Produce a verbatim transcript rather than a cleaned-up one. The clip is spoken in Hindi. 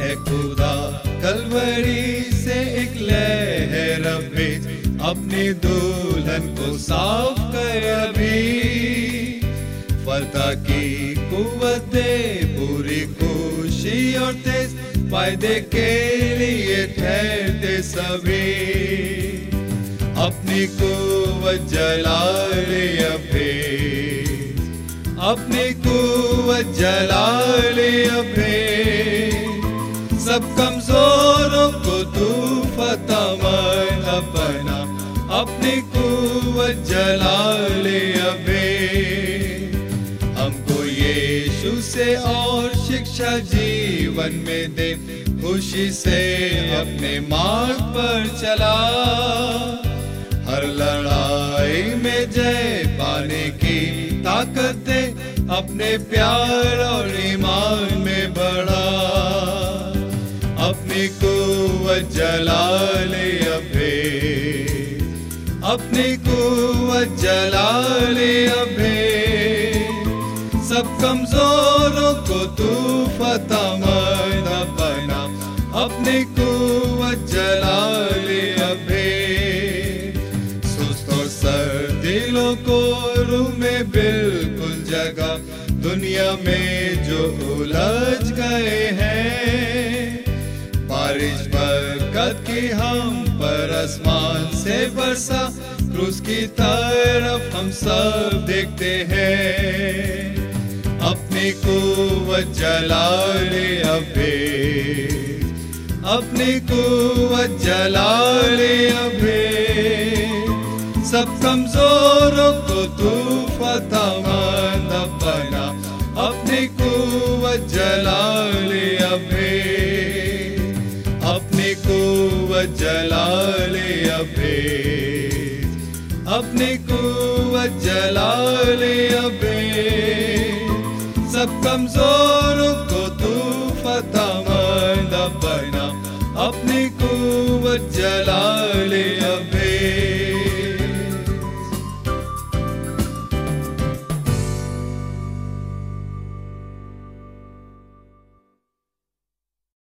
है खुदा कलवरी से एक लहर भेज, अपनी दुल्हन को साफ कर अभी। फतह की कुव्वत दे पूरी खुशी और तेज, फायदे के लिए ठहरते सभी। अपनी कुव्वत जला ले अभी, अपनी कुव्वत जला ले अभी। सब कमजोरों को तू फतहमंद बना, अपनी कुव्वत जला ले अभी। हमको यीशु से और शिक्षा जीवन में दे, खुशी से अपने मार्ग पर चला। हर लड़ाई में जय पाने की ताकत दे, अपने प्यार और ईमान में बढ़ा। अपनी कुव्वत जला ले अभी, अपनी कुव्वत जला ले अभी। सब कमजोरों को तू फतहमंद बना, अपनी कुव्वत जला ले अभी। सुस्त और सर्द दिलों को रूह में बिल्कुल जगह, दुनिया में जो उलझ गए हैं। बारिश बरकत की हम पर आसमान से बरसा, क्रूस की तरफ हम सब देखते हैं। अपनी कुव्वत जला ले अभी, अपनी कुव्वत जला ले अभी। सब कमजोरों को तू फतहमंद बना, अपनी कुव्वत जला ले अभी। अपनी कुव्वत जला ले अभी, अपनी कुव्वत जला ले अभी। सब कमजोरों को तू फतहमंद बना, अपनी